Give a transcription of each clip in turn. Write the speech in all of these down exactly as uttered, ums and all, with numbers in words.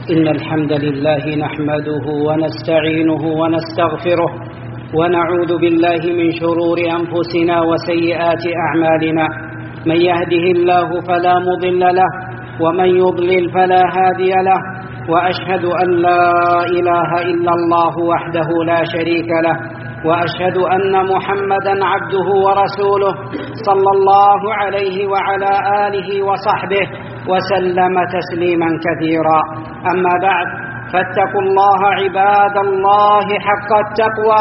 إن الحمد لله نحمده ونستعينه ونستغفره ونعوذ بالله من شرور أنفسنا وسيئات أعمالنا. من يهده الله فلا مضل له ومن يضلل فلا هادي له، وأشهد أن لا إله إلا الله وحده لا شريك له، وأشهد أن محمدا عبده ورسوله صلى الله عليه وعلى آله وصحبه وسلم تسليما كثيرا. أما بعد، فاتقوا الله عباد الله حق التقوى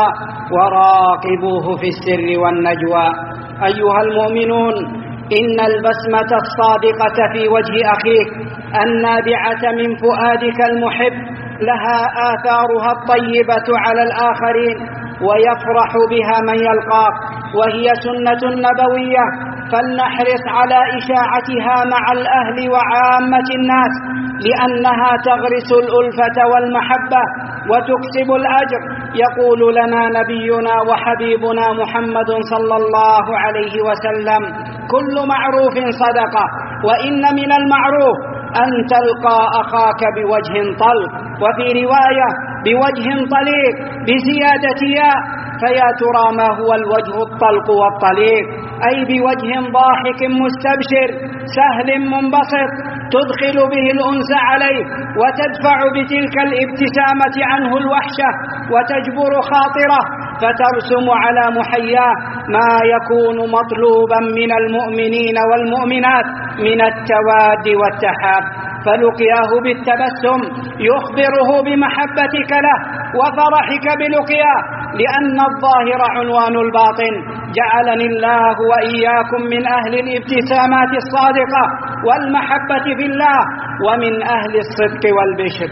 وراقبوه في السر والنجوى. أيها المؤمنون، إن البسمة الصادقة في وجه أخيك النابعة من فؤادك المحب لها آثارها الطيبة على الآخرين، ويفرح بها من يلقاك، وهي سنة نبوية، فلنحرص على إشاعتها مع الأهل وعامة الناس، لأنها تغرس الألفة والمحبة وتكسب الأجر. يقول لنا نبينا وحبيبنا محمد صلى الله عليه وسلم: كل معروف صدقة، وإن من المعروف أن تلقى أخاك بوجه طلق، وفي رواية بوجه طليق بزيادة ياء، فيا ترى ما هو الوجه الطلق والطليق؟ أي بوجه ضاحك مستبشر سهل منبسط تدخل به الأنس عليه، وتدفع بتلك الابتسامة عنه الوحشة، وتجبر خاطره، فترسم على محياه ما يكون مطلوبا من المؤمنين والمؤمنات من التواد والتحاب. فلقياه بالتبسم يخبره بمحبتك له وفرحك بلقياه، لأن الظاهر عنوان الباطن. جعلني الله وإياكم من أهل الابتسامات الصادقة والمحبة في الله، ومن أهل الصدق والبشر.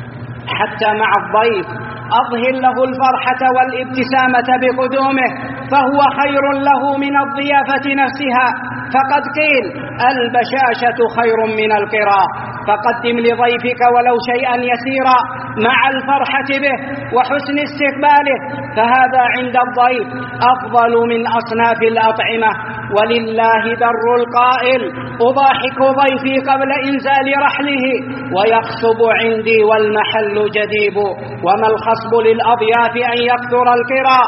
حتى مع الضيف أظهر له الفرحة والابتسامة بقدومه، فهو خير له من الضيافة نفسها. فقد قيل: البشاشة خير من القراء. فقدم لضيفك ولو شيئا يسيرا مع الفرحة به وحسن استقباله، فهذا عند الضيف أفضل من أصناف الأطعمة. ولله در القائل: أضاحك ضيفي قبل إنزال رحله، ويخصب عندي والمحل جديب. وما الخصب للأضياف أن يكثر القراء،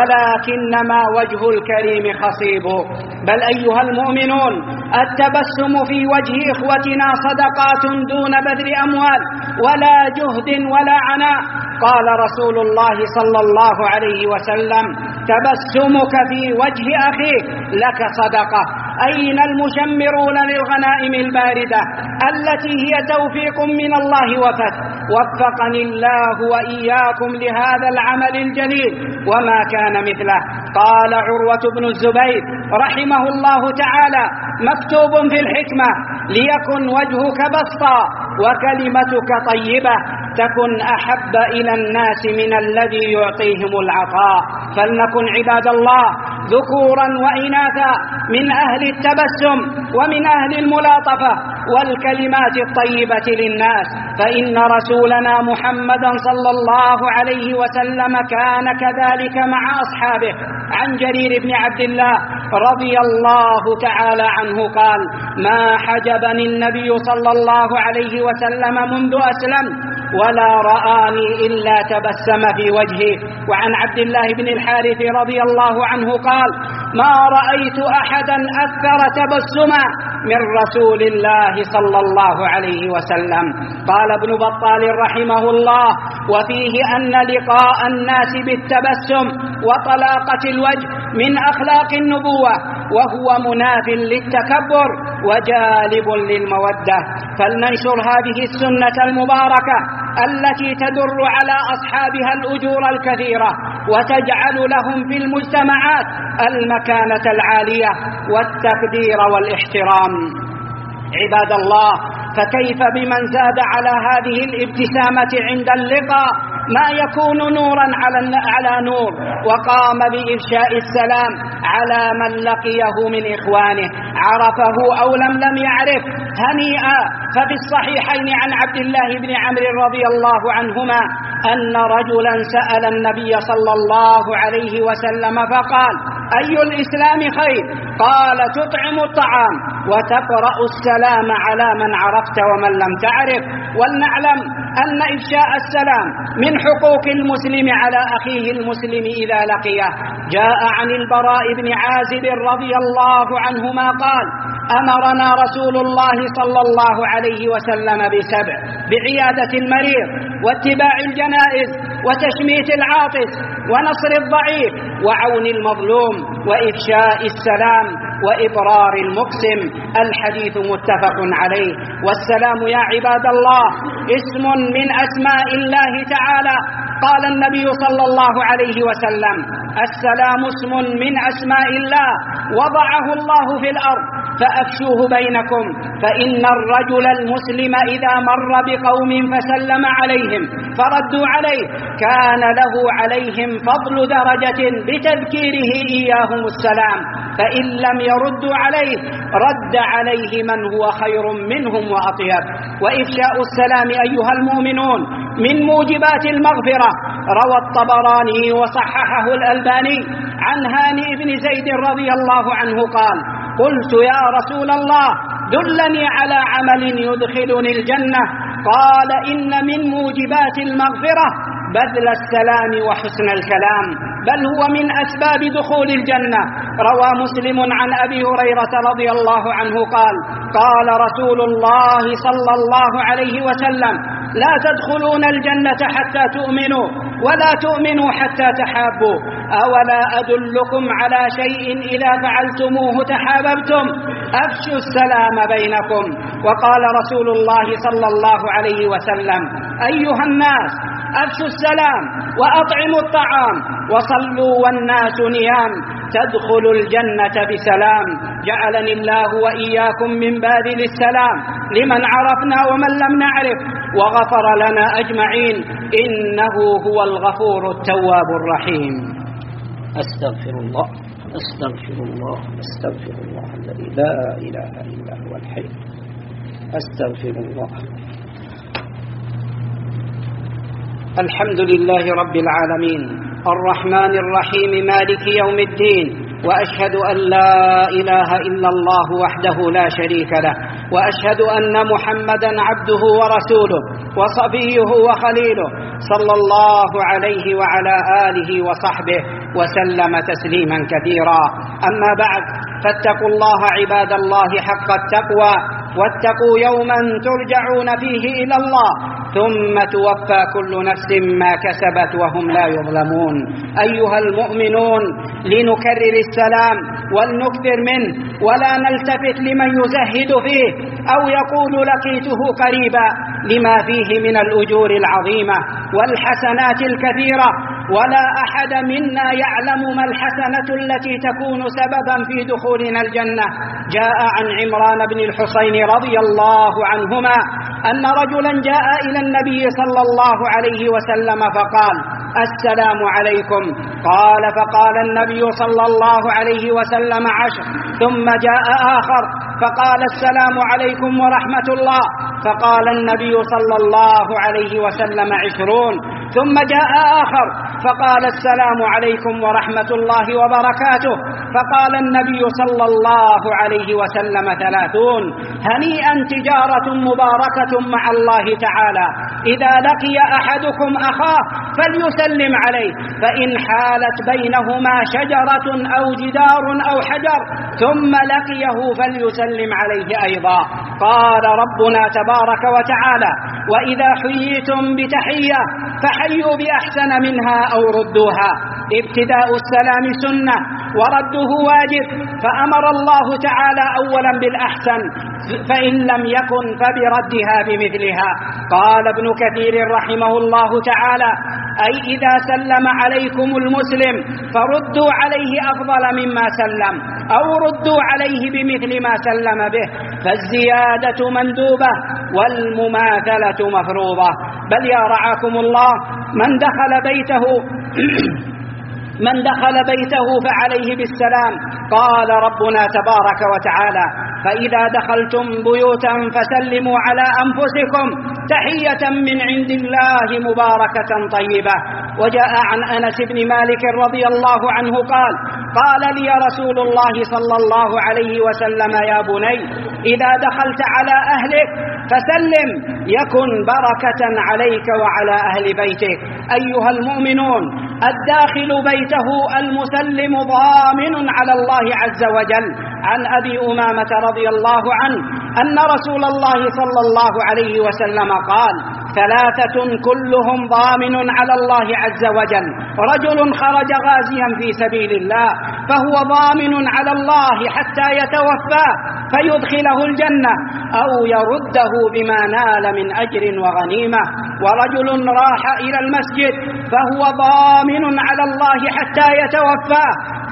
ولكنما وجه الكريم خصيب. بل أيها المؤمنون، التبسم في وجه إخوتنا صدقات دون بذل أموال ولا جهد ولا عناء. قال رسول الله صلى الله عليه وسلم: تبسمك في وجه أخيك لك صدقة. أين المشمرون للغنائم الباردة التي هي توفيق من الله وفتح؟ وفقني الله وإياكم لهذا العمل الجليل وما كان مثله. قال عروة بن الزبير رحمه الله تعالى: مكتوب في الحكمة: ليكن وجهك بسطا وكلمتك طيبة، تكن أحب إلى الناس من الذي يعطيهم العطاء. فلنكن عباد الله ذكورا وإناثا من أهل التبسم ومن أهل الملاطفة والكلمات الطيبة للناس، فإن رسولنا محمدا صلى الله عليه وسلم كان كذلك مع أصحابه. عن جرير بن عبد الله رضي الله تعالى عنه قال: ما حجبني النبي صلى الله عليه وسلم منذ أسلم ولا رآني إلا تبسم في وجهي. وعن عبد الله بن الحارث رضي الله عنه قال: ما رأيت أحدا أكثر تبسما من رسول الله صلى الله عليه وسلم. قال ابن بطال رحمه الله: وفيه أن لقاء الناس بالتبسم وطلاقة الوجه من أخلاق النبوة، وهو مناف للتكبر وجالب للمودة. فلننشر هذه السنة المباركة التي تدر على أصحابها الأجور الكثيرة، وتجعل لهم في المجتمعات المكانة العالية والتقدير والاحترام. عباد الله، فكيف بمن زاد على هذه الابتسامة عند اللقاء ما يكون نورا على نور، وقام بإفشاء السلام على من لقيه من إخوانه، عرفه أو لم لم يعرف، هنيئا. ففي الصحيحين عن عبد الله بن عمرو رضي الله عنهما أن رجلا سأل النبي صلى الله عليه وسلم فقال: أي الإسلام خير؟ قال: تطعم الطعام وتقرأ السلام على من عرفت ومن لم تعرف. ولنعلم أن إفشاء السلام من حقوق المسلم على أخيه المسلم إذا لقيه. جاء عن البراء بن عازب رضي الله عنهما قال: أمرنا رسول الله صلى الله عليه وسلم بسبع: بعيادة المريض، واتباع الجنائز، وتشميت العاطس، ونصر الضعيف، وعون المظلوم، وإفشاء السلام، وإبرار المقسم. الحديث متفق عليه. والسلام يا عباد الله اسم من أسماء الله تعالى. قال النبي صلى الله عليه وسلم: السلام اسم من أسماء الله وضعه الله في الأرض فأفشوه بينكم، فإن الرجل المسلم إذا مر بقوم فسلم عليهم فردوا عليه كان له عليهم فضل درجة بتذكيره إياهم السلام، فإن لم يردوا عليه رد عليه من هو خير منهم وأطيب. وإفشاء السلام أيها المؤمنون من موجبات المغفرة. روى الطبراني وصححه الألباني عن هانئ بن زيد رضي الله عنه قال: قلت يا رسول الله دلني على عمل يدخلني الجنة. قال: إن من موجبات المغفرة بذل السلام وحسن الكلام، بل هو من أسباب دخول الجنة. روى مسلم عن أبي هريرة رضي الله عنه قال: قال رسول الله صلى الله عليه وسلم: لا تدخلون الجنة حتى تؤمنوا، ولا تؤمنوا حتى تحابوا. أولا أدلكم على شيء إذا فعلتموه تحاببتم؟ أفشوا السلام بينكم. وقال رسول الله صلى الله عليه وسلم: أيها الناس أفشوا السلام وأطعموا الطعام وصلوا والناس نيام تدخلوا الجنة بسلام. جعلني الله وإياكم من باذل السلام لمن عرفنا ومن لم نعرف، وغفر لنا أجمعين، إنه هو الغفور التواب الرحيم. أستغفر الله أستغفر الله أستغفر الله الذي لا إله إلا هو الحي. أستغفر الله. الحمد لله رب العالمين الرحمن الرحيم مالك يوم الدين، وأشهد أن لا إله إلا الله وحده لا شريك له، وأشهد أن محمدا عبده ورسوله وصفيه وخليله، صلى الله عليه وعلى آله وصحبه وسلم تسليما كثيرا. أما بعد، فاتقوا الله عباد الله حق التقوى، واتقوا يوما ترجعون فيه إلى الله ثم توفى كل نفس ما كسبت وهم لا يظلمون. أيها المؤمنون، لنكرر السلام ولنكثر منه، ولا نلتفت لمن يزهد فيه أو يقول لقيته قريبا، لما فيه من الأجور العظيمة والحسنات الكثيرة، ولا أحد منا يعلم ما الحسنة التي تكون سببا في دخولنا الجنة. جاء عن عمران بن الحصين رضي الله عنهما أن رجلا جاء إلى النبي صلى الله عليه وسلم فقال: السلام عليكم. قال: فقال النبي صلى الله عليه وسلم: عشر. ثم جاء آخر فقال: السلام عليكم ورحمة الله. فقال النبي صلى الله عليه وسلم: عشرون. ثم جاء آخر فقال: السلام عليكم ورحمة الله وبركاته. فقال النبي صلى الله عليه وسلم: ثلاثون. هنيئا تجارة مباركة مع الله تعالى. إذا لقي أحدكم أخاه فليسلم عليه، فإن حالت بينهما شجرة أو جدار أو حجر ثم لقيه فليسلم عليه أيضا. قال ربنا تبارك وتعالى: وإذا حييتم بتحية فحيوا بأحسن منها أو ردوها. ابتداء السلام سنة ورده واجب، فأمر الله تعالى أولا بالأحسن، فإن لم يكن فبردها بمثلها. قال ابن كثير رحمه الله تعالى: أي إذا سلم عليكم المسلم فردوا عليه أفضل مما سلم، أو ردوا عليه بمثل ما سلم به، فالزيادة مندوبة والمماثلة مفروضة. بل يا رعاكم الله، من دخل بيته من دخل بيته فعليه بالسلام. قال ربنا تبارك وتعالى: فإذا دخلتم بيوتا فسلموا على أنفسكم تحية من عند الله مباركة طيبة. وجاء عن أنس بن مالك رضي الله عنه قال قال لي رسول الله صلى الله عليه وسلم يا بني إذا دخلت على أهلك فسلم يكن بركة عليك وعلى أهل بيتك. أيها المؤمنون، الداخل بيته المسلم ضامن على الله عز وجل. عن أبي أمامة رضي الله عنه أن رسول الله صلى الله عليه وسلم قال ثلاثة كلهم ضامن على الله عز وجل: رجل خرج غازيا في سبيل الله فهو ضامن على الله حتى يتوفاه فيدخله الجنة أو يرده بما نال من أجر وغنيمة، ورجل راح إلى المسجد فهو ضامن على الله حتى يتوفاه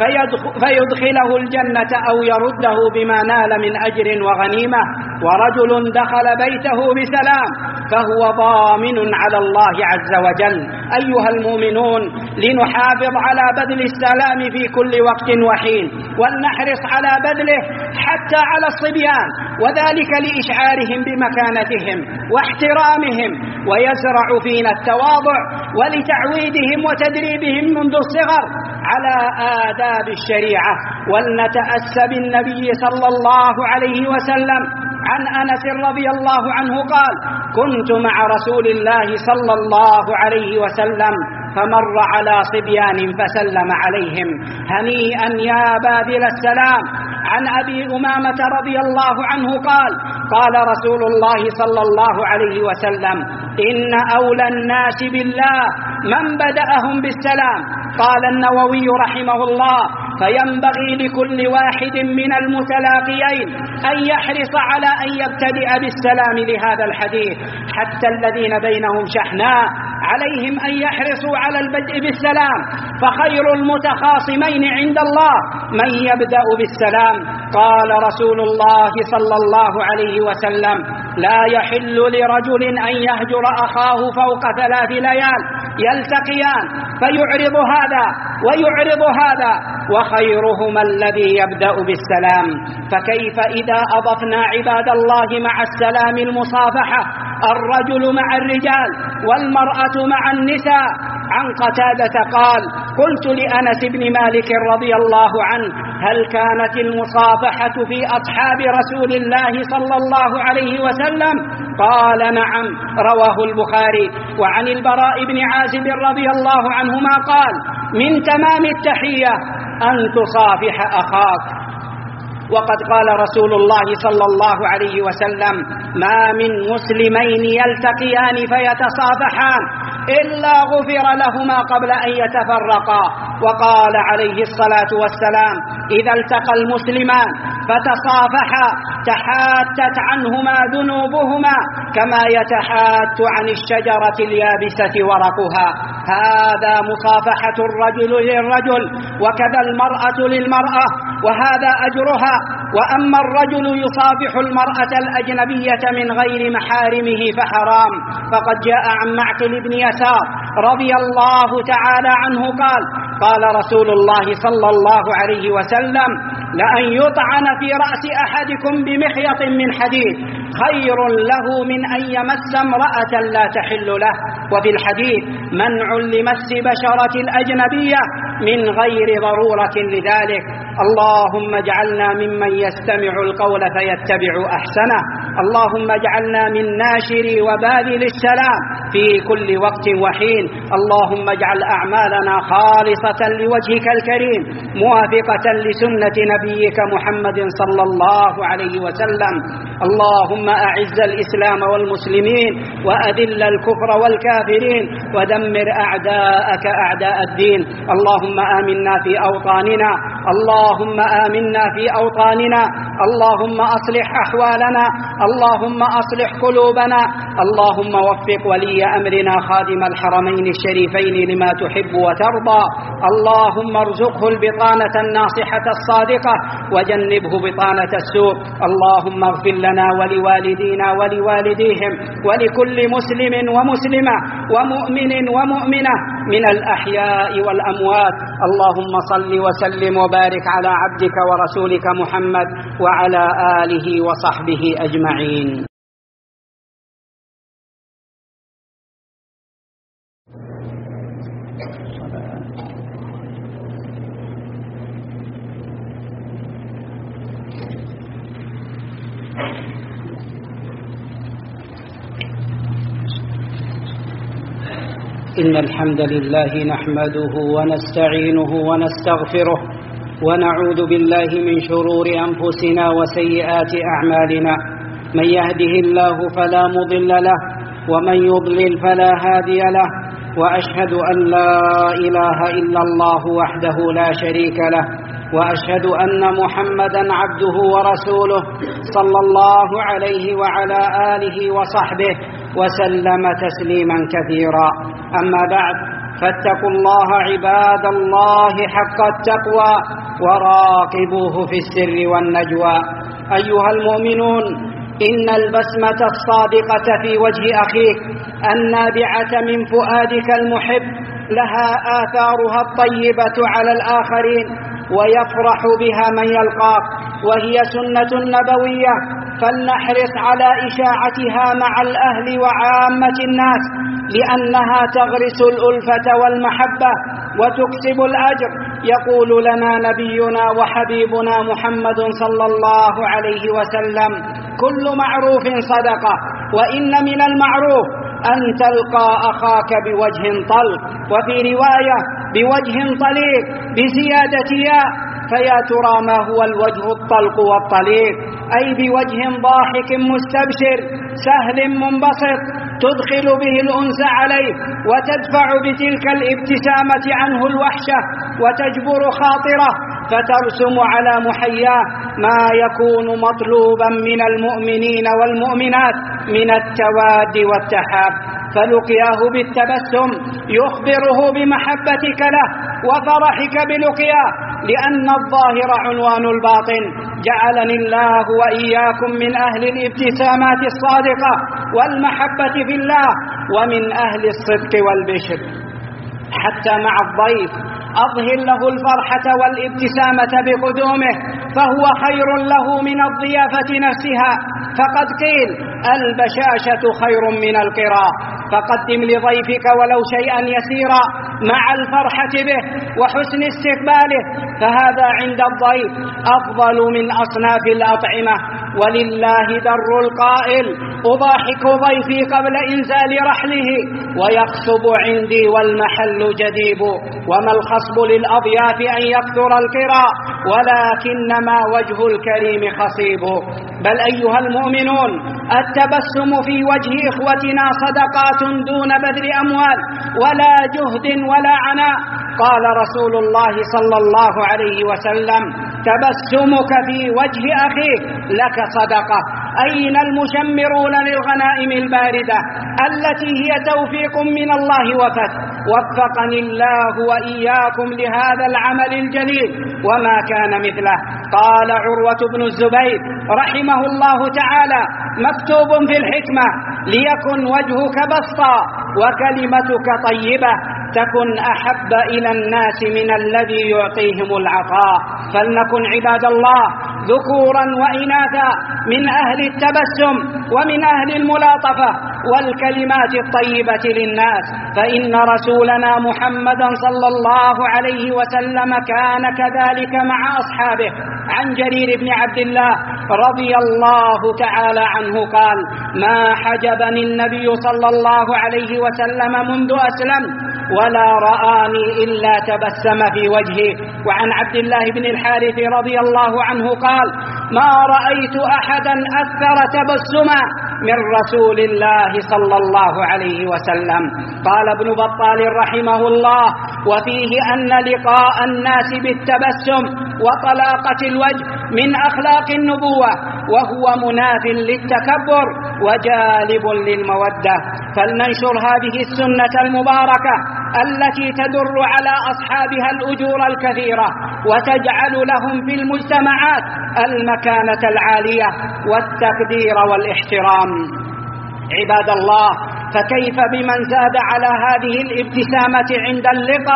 فيدخله الجنة أو يرده بما نال من أجر وغنيمة، ورجل دخل بيته بسلام فهو ضامن على الله عز وجل. أيها المؤمنون، لنحافظ على بذل السلام في كل وقت وحين، ولنحرص على بذله حتى على الصبيان، وذلك لإشعارهم بمكانتهم واحترامهم، ويزرع فينا التواضع ولتعويدهم وتدريبهم منذ الصغر على آداب الشريعة. ولنتأسى بالنبي صلى الله عليه وسلم. عن أنس رضي الله عنه قال كنت مع رسول الله صلى الله عليه وسلم فمر على صبيان فسلم عليهم هنيئا يا باذل السلام. عن أبي أمامة رضي الله عنه قال قال رسول الله صلى الله عليه وسلم إن أولى الناس بالله من بدأهم بالسلام. قال النووي رحمه الله فينبغي لكل واحد من المتلاقيين أن يحرص على أن يبتدئ بالسلام لهذا الحديث، حتى الذين بينهم شحناء عليهم أن يحرصوا على البدء بالسلام، فخير المتخاصمين عند الله من يبدأ بالسلام. قال رسول الله صلى الله عليه وسلم لا يحل لرجل أن يهجر أخاه فوق ثلاث ليال يلتقيان فيعرض هذا ويعرض هذا وخيرهما الذي يبدأ بالسلام. فكيف إذا أضفنا عباد الله مع السلام المصافحة، الرجل مع الرجال والمرأة مع النساء. عن قتادة قال قلت لأنس بن مالك رضي الله عنه هل كانت المصافحة في أصحاب رسول الله صلى الله عليه وسلم؟ قال نعم، رواه البخاري. وعن البراء بن عازب رضي الله عنهما قال من تمام التحية أن تصافح أخاك. وقد قال رسول الله صلى الله عليه وسلم ما من مسلمين يلتقيان فيتصافحان إلا غفر لهما قبل أن يتفرقا. وقال عليه الصلاة والسلام إذا التقى المسلمان فتصافحا تحاتت عنهما ذنوبهما كما يتحات عن الشجرة اليابسة ورقها. هذا مصافحة الرجل للرجل وكذا المرأة للمرأة، وهذا أجرها. وأما الرجل يصافح المرأة الأجنبية من غير محارمه فحرام. فقد جاء عن معقل بن يسار رضي الله تعالى عنه قال قال رسول الله صلى الله عليه وسلم لأن يطعن في رأس أحدكم بمخيط من حديد خير له من أن يمس امرأة لا تحل له. وفي الحديث منع لمس بشرة الأجنبية من غير ضرورة لذلك. اللهم اجعلنا ممن يستمع القول فيتبع أحسنه. اللهم اجعلنا من ناشري وباذل السلام في كل وقت وحين. اللهم اجعل أعمالنا خالصة لوجهك الكريم موافقة لسنة نبيك محمد صلى الله عليه وسلم. اللهم أعز الإسلام والمسلمين وأذل الكفر والكافرين ودمر أعداءك أعداء الدين. اللهم آمنا في أوطاننا اللهم آمنا في أوطاننا اللهم أصلح أحوالنا اللهم أصلح قلوبنا اللهم وفق ولي أمرنا خادم الحرمين الشريفين لما تحب وترضى. اللهم ارزقه البطانة الناصحة الصادقة وجنبه بطانة السوء. اللهم اغفر لنا ولوالدينا ولوالديهم ولكل مسلم ومسلمة ومؤمن ومؤمنة من الأحياء والأموات. اللهم صل وسلم وبارك على عبدك ورسولك محمد وعلى آله وصحبه أجمعين. إن الحمد لله نحمده ونستعينه ونستغفره ونعوذ بالله من شرور أنفسنا وسيئات أعمالنا. من يهده الله فلا مضل له ومن يضلل فلا هادي له، وأشهد أن لا إله إلا الله وحده لا شريك له، وأشهد أن محمدا عبده ورسوله صلى الله عليه وعلى آله وصحبه وسلم تسليما كثيرا. أما بعد، فاتقوا الله عباد الله حق التقوى وراقبوه في السر والنجوى. أيها المؤمنون، إن البسمة الصادقة في وجه أخيك النابعة من فؤادك المحب لها آثارها الطيبة على الآخرين، ويفرح بها من يلقاك، وهي سنة نبوية، فلنحرص على إشاعتها مع الأهل وعامة الناس، لأنها تغرس الألفة والمحبة وتكسب الأجر. يقول لنا نبينا وحبيبنا محمد صلى الله عليه وسلم: كل معروف صدقة، وإن من المعروف أن تلقى أخاك بوجه طلق، وفي رواية بوجه طليق بزيادة ياء، فيا ترى ما هو الوجه الطلق والطليق؟ أي بوجه ضاحك مستبشر سهل منبسط تدخل به الأنس عليه، وتدفع بتلك الابتسامة عنه الوحشة، وتجبر خاطره، فترسم على محياه ما يكون مطلوبا من المؤمنين والمؤمنات من التواد والتحاب. فلقياه بالتبسم يخبره بمحبتك له وفرحك بلقياه، لأن الظاهر عنوان الباطن. جعلني الله وإياكم من أهل الابتسامات الصادقة والمحبة في الله، ومن أهل الصدق والبشر. حتى مع الضيف أظهر له الفرحة والابتسامة بقدومه، فهو خير له من الضيافة نفسها. فقد قيل: البشاشة خير من القراء. فقدم لضيفك ولو شيئا يسيرا مع الفرحة به وحسن استقباله، فهذا عند الضيف أفضل من أصناف الأطعمة. ولله در القائل: أضاحك ضيفي قبل إنزال رحله، ويخصب عندي والمحل جديب. وما الخصب للأضياف أن يكثر القراء، ولكنما وجه الكريم خصيب. بل أيها المؤمنون، التبسم في وجه إخوتنا صدقات دون بذل أموال ولا جهد ولا عناء. قال رسول الله صلى الله عليه وسلم: تبسمك في وجه أخيك لك صدقة. أين المشمرون للغنائم الباردة التي هي توفيق من الله وفتح؟ وفقني الله وإياكم لهذا العمل الجليل وما كان مثله. قال عروة بن الزبير رحمه الله تعالى: مكتوب في الحكمة: ليكن وجهك بسطا وكلمتك طيبة، تكن أحب إلى الناس من الذي يعطيهم العطاء. فلنكن عباد الله ذكورا وإناثا من أهل التبسم ومن أهل الملاطفة والكلمات الطيبة للناس، فإن رسولنا محمدا صلى الله عليه وسلم كان كذلك مع أصحابه. عن جرير بن عبد الله رضي الله تعالى عنه قال: ما حجبني النبي صلى الله عليه وسلم منذ أسلم ولا رآني إلا تبسم في وجهي. وعن عبد الله بن الحارث رضي الله عنه قال: ما رأيت أحدا أكثر تبسما من رسول الله صلى الله عليه وسلم. قال ابن بطال رحمه الله: وفيه أن لقاء الناس بالتبسم وطلاقة الوجه من أخلاق النبوة، وهو مناف للتكبر وجالب للمودة. فلننشر هذه السنة المباركة التي تدر على أصحابها الأجور الكثيرة، وتجعل لهم في المجتمعات المكانة العالية والتقدير والاحترام. عباد الله، فكيف بمن زاد على هذه الابتسامة عند اللقاء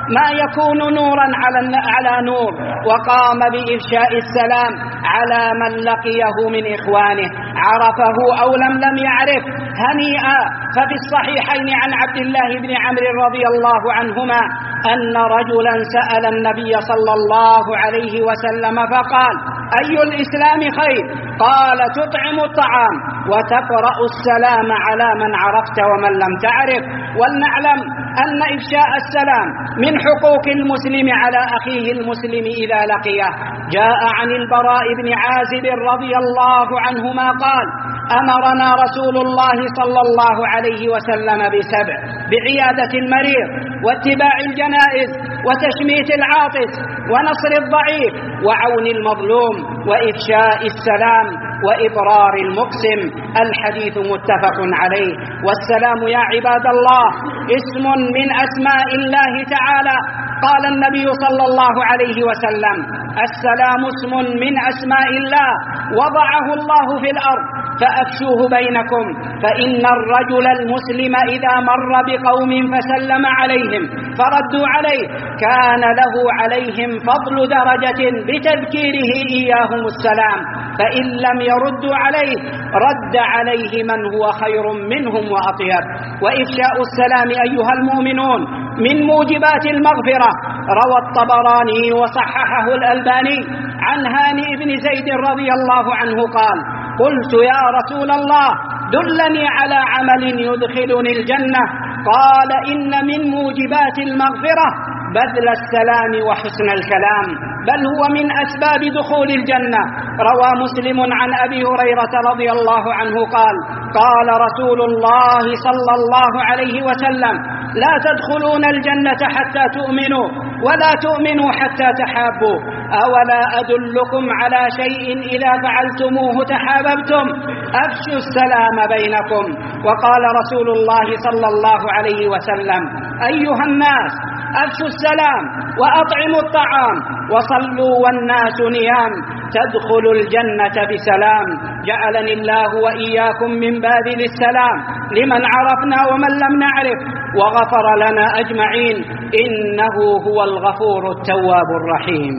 ما يكون نورا على على نور، وقام بإفشاء السلام على من لقيه من إخوانه عرفه أو لم لم يعرف. هنيئا. ففي الصحيحين عن عبد الله بن عمرو رضي الله عنهما أن رجلا سأل النبي صلى الله عليه وسلم فقال: أي الإسلام خير؟ قال: تطعم الطعام وتقرأ السلام على من عرفت ومن لم تعرف. ولنعلم أن إفشاء السلام من حقوق المسلم على أخيه المسلم إذا لقيه. جاء عن البراء بن عازب رضي الله عنهما قال: أمرنا رسول الله صلى الله عليه وسلم بسبع: بعيادة المريض، واتباع الجنائز، وتشميت العاطس، ونصر الضعيف، وعون المظلوم، وإفشاء السلام، وإبرار المقسم. الحديث متفق عليه. والسلام يا عباد الله اسم من أسماء الله تعالى. قال النبي صلى الله عليه وسلم: السلام اسم من أسماء الله وضعه الله في الأرض فأفشوه بينكم، فإن الرجل المسلم إذا مر بقوم فسلم عليهم فردوا عليه كان له عليهم فضل درجة بتذكيره إياهم السلام، فإن لم يردوا عليه رد عليه من هو خير منهم وأطيب. وإفشاء السلام أيها المؤمنون من موجبات المغفرة. روى الطبراني وصححه الألباني عن هانئ بن زيد رضي الله عنه قال: قلت يا رسول الله دلني على عمل يدخلني الجنة. قال: إن من موجبات المغفرة بذل السلام وحسن الكلام، بل هو من أسباب دخول الجنة. روى مسلم عن أبي هريرة رضي الله عنه قال: قال رسول الله صلى الله عليه وسلم: لا تدخلون الجنة حتى تؤمنوا، ولا تؤمنوا حتى تحابوا. أولا أدلكم على شيء إذا فعلتموه تحاببتم؟ أفشوا السلام بينكم. وقال رسول الله صلى الله عليه وسلم: أيها الناس أفشوا السلام وأطعموا الطعام وصلوا والناس نيام تدخلوا الجنة بسلام. جعلني الله وإياكم من باذل السلام لمن عرفنا ومن لم نعرف، وغفر لنا أجمعين، إنه هو الغفور التواب الرحيم.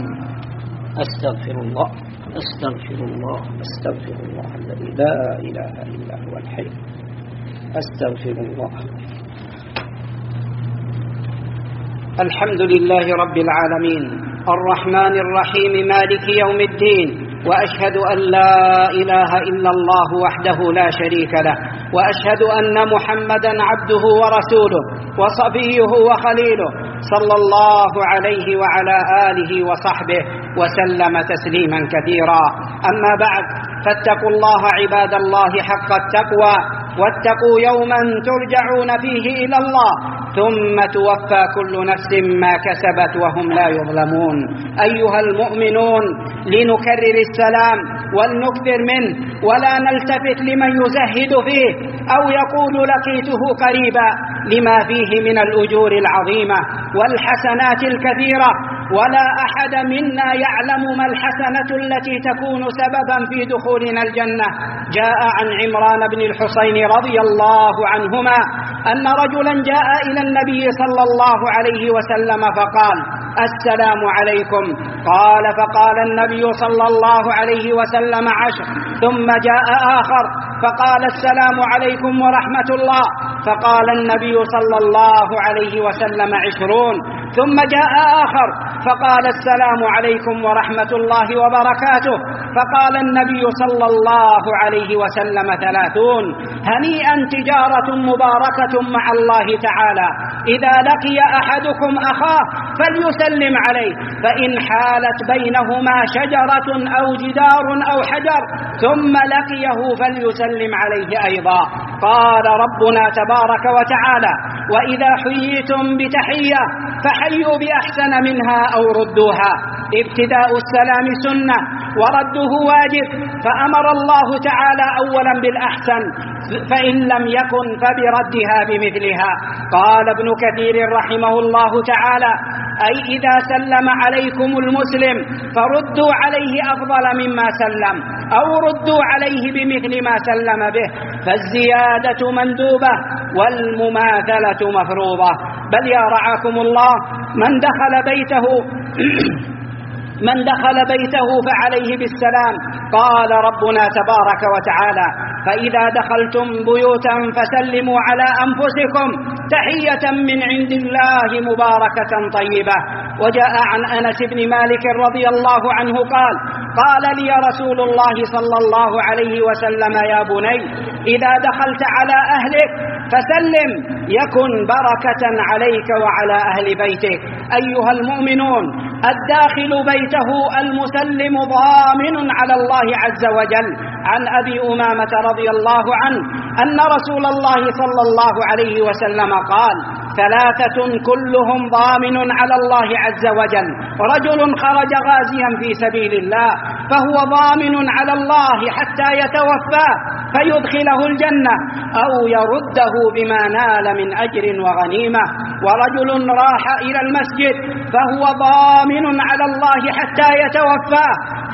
أستغفر الله أستغفر الله أستغفر الله الذي لا إله إلا هو الحي. أستغفر الله. الحمد لله رب العالمين الرحمن الرحيم مالك يوم الدين، وأشهد أن لا إله إلا الله وحده لا شريك له، وأشهد أن محمدا عبده ورسوله وصفيه وخليله صلى الله عليه وعلى آله وصحبه وسلم تسليما كثيرا. أما بعد، فاتقوا الله عباد الله حق التقوى، واتقوا يوما ترجعون فيه إلى الله ثم توفى كل نفس ما كسبت وهم لا يظلمون. أيها المؤمنون، لنكرر السلام ولنكثر منه، ولا نلتفت لمن يزهد فيه أو يقول لقيته قريبا، لما فيه من الأجور العظيمة والحسنات الكثيرة، ولا أحد منا يعلم ما الحسنة التي تكون سببا في دخولنا الجنة. جاء عن عمران بن الحصين رضي الله عنهما أن رجلا جاء إلى النبي صلى الله عليه وسلم فقال: السلام عليكم. قال: فقال النبي صلى الله عليه وسلم: عشر. ثم جاء آخر فقال: السلام عليكم ورحمة الله. فقال النبي صلى الله عليه وسلم: عشرون. ثم جاء آخر فقال: السلام عليكم ورحمة الله وبركاته. فقال النبي صلى الله عليه وسلم: ثلاثون. هنيئا تجارة مباركة مع الله تعالى. إذا لقي أحدكم أخاه فليسلم عليه، فإن حالت بينهما شجرة أو جدار أو حجر ثم لقيه فليسلم عليه أيضا. قال ربنا تبارك وتعالى: وإذا حييتم بتحية فحيوا بأحسن منها أو ردوها. ابتداء السلام سنة ورده واجب، فأمر الله تعالى أولا بالأحسن، فإن لم يكن فبردها بمثلها. قال ابن كثير رحمه الله تعالى: أي إذا سلم عليكم المسلم فردوا عليه أفضل مما سلم، أو ردوا عليه بمثل ما سلم به، فالزيادة مندوبة والمماثلة مفروضة. بل يا رعاكم الله، من دخل بيته من دخل بيته فعليه بالسلام. قال ربنا تبارك وتعالى: فإذا دخلتم بيوتا فسلموا على أنفسكم تحية من عند الله مباركة طيبة. وجاء عن أنس بن مالك رضي الله عنه قال: قال لي رسول الله صلى الله عليه وسلم: يا بني إذا دخلت على أهلك فسلم يكن بركة عليك وعلى أهل بيتك. أيها المؤمنون، الداخل بيته المسلم ضامن على الله عز وجل. عن أبي أمامة رضي الله عنه أن رسول الله صلى الله عليه وسلم قال: ثلاثة كلهم ضامن على الله عز وجل: رجل خرج غازيا في سبيل الله فهو ضامن على الله حتى يتوفاه فيدخله الجنة أو يرده بما نال من أجر وغنيمة. ورجل راح إلى المسجد فهو ضامن على الله حتى يتوفاه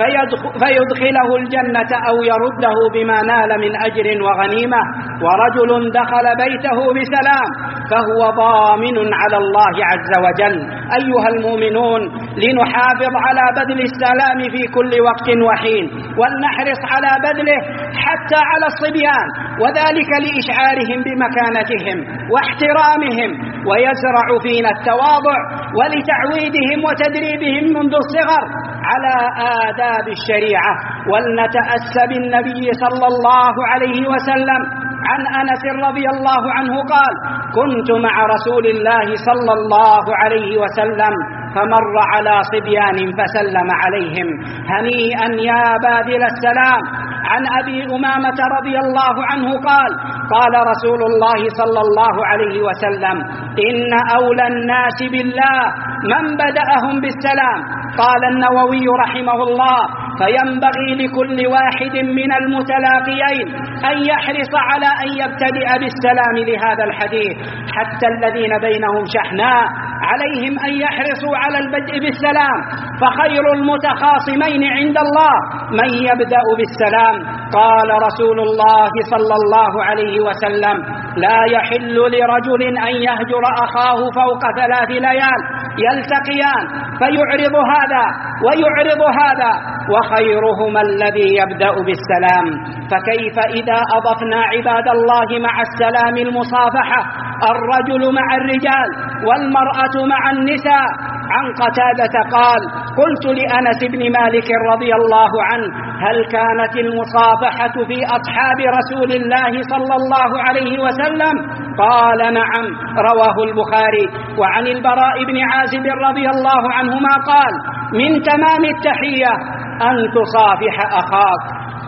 فيدخله الجنة أو يرده بما نال من أجر وغنيمة. ورجل دخل بيته بسلام فهو ضامن على الله عز وجل. أيها المؤمنون، لنحافظ على بذل السلام في كل وقت وحين، ولنحرص على بذله حتى على الصبيان، وذلك لإشعارهم بمكانتهم واحترامهم، ويزرع فينا التواضع ولتعويدهم وتدريبهم منذ الصغر على آداب الشريعة. ولنتأسى بالنبي صلى الله عليه وسلم. عن أنس رضي الله عنه قال: كنت مع رسول الله صلى الله عليه وسلم فمر على صبيان فسلم عليهم: هنيئا يا باذل السلام. عن أبي أمامة رضي الله عنه قال: قال رسول الله صلى الله عليه وسلم: إن أولى الناس بالله من بدأهم بالسلام. قال النووي رحمه الله: فينبغي لكل واحد من المتلاقيين أن يحرص على أن يبتدئ بالسلام لهذا الحديث، حتى الذين بينهم شحناء عليهم أن يحرصوا على البدء بالسلام، فخير المتخاصمين عند الله من يبدأ بالسلام. قال رسول الله صلى الله عليه وسلم: لا يحل لرجل أن يهجر أخاه فوق ثلاث ليال يلتقيان فيعرض هذا ويعرض هذا، وخيرهما الذي يبدأ بالسلام. فكيف إذا أضفنا عباد الله مع السلام المصافحة، الرجل مع الرجال والمرأة مع النساء. عن قتادة قال: قلت لأنس بن مالك رضي الله عنه: هل كانت المصافحة في أصحاب رسول الله صلى الله عليه وسلم؟ قال: نعم. رواه البخاري. وعن البراء بن عازب رضي الله عنهما قال: من تمام التحية أن تصافح أخاك.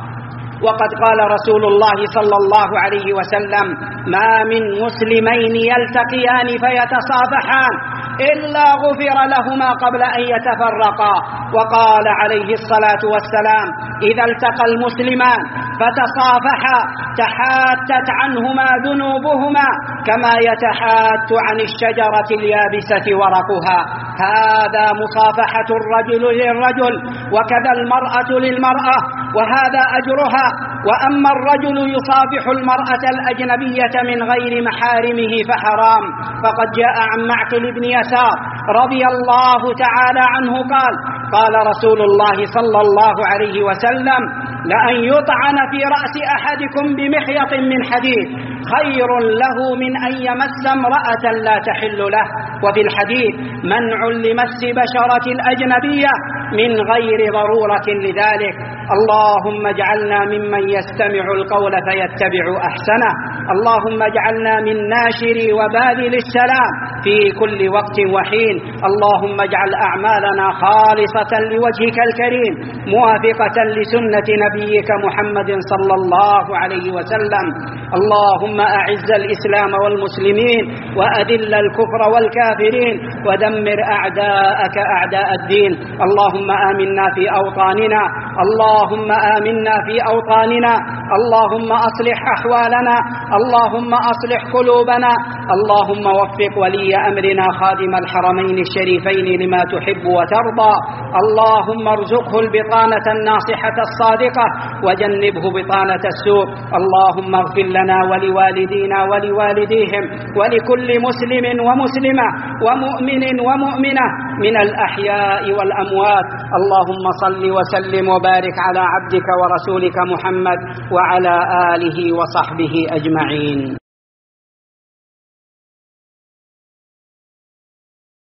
وقد قال رسول الله صلى الله عليه وسلم: ما من مسلمين يلتقيان فيتصافحان إلا غفر لهما قبل أن يتفرقا. وقال عليه الصلاة والسلام: إذا التقى المسلمان فتصافحا تحاتت عنهما ذنوبهما كما يتحات عن الشجرة اليابسة ورقها. هذا مصافحة الرجل للرجل، وكذا المرأة للمرأة، وهذا أجرها. وأما الرجل يصافح المرأة الأجنبية من غير محارمه فحرام. فقد جاء عن معقل بن يسار رضي الله تعالى عنه قال: قال رسول الله صلى الله عليه وسلم: لأن يطعن في رأس أحدكم بمخيط من حديد خير له من أن يمس امرأة لا تحل له. وفي الحديث: منع لمس بشرة الأجنبية من غير ضرورة لذلك. اللهم اجعلنا ممن يستمع القول فيتبع أحسنه. اللهم اجعلنا من ناشري وباذل السلام في كل وقت وحين. اللهم اجعل أعمالنا خالصة لوجهك الكريم موافقة لسنة نبيك محمد صلى الله عليه وسلم. اللهم أعز الإسلام والمسلمين، وأذل الكفر والكافرين، ودمر أعداءك أعداء الدين. اللهم آمنا في أوطاننا، اللهم آمنا في أوطاننا، اللهم أصلح أحوالنا، اللهم أصلح قلوبنا، اللهم وفق ولي أمرنا خادم الحرمين الشريفين لما تحب وترضى، اللهم ارزقه البطانة الناصحة الصادقة وجنبه بطانة السوء. اللهم اغفر لنا ولوالدينا ولوالديهم ولكل مسلم ومسلمة ومؤمن ومؤمنة من الأحياء والأموات. اللهم صل وسلم وبارك على عبدك ورسولك محمد وعلى آله وصحبه أجمعين.